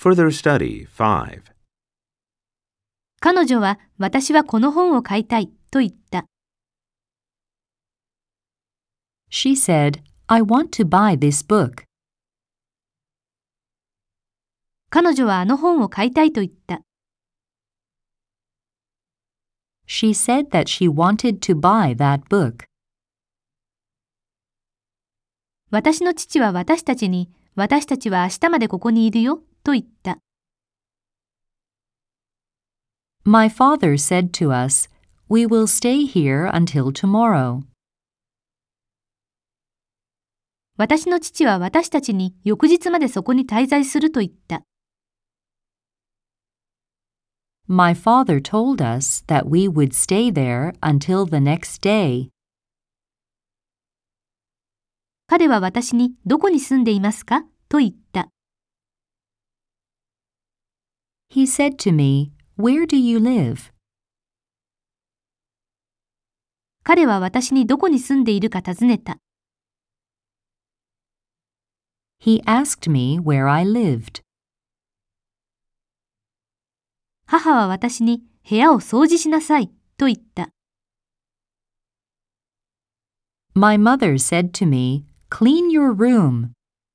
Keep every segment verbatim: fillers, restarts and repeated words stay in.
Further study five. 彼女は私はこの本を買いたいと言った。 She said, I want to buy this book. 彼女はあの本を買いたいと言った。 She said that she wanted to buy that book. 私の父は私たちに、私たちは明日までここにいるよと言った。 My father said to us, We will stay here until tomorrow. 私の父は私たちに翌日までそこに滞在すると言った。 My father told us that we would stay there until the next day. 彼は私にどこに住んでいますかと言った。 He said to me, Where do you live? 彼は私にどこに住んでいるか尋ねた。 He asked me where I lived. 母は私に部屋を掃除しなさいと言った。 My mother said to me, Clean your room.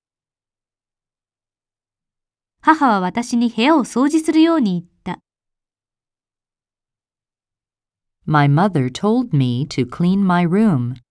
母は私に部屋を掃除するように言った。 My mother told me to clean my room.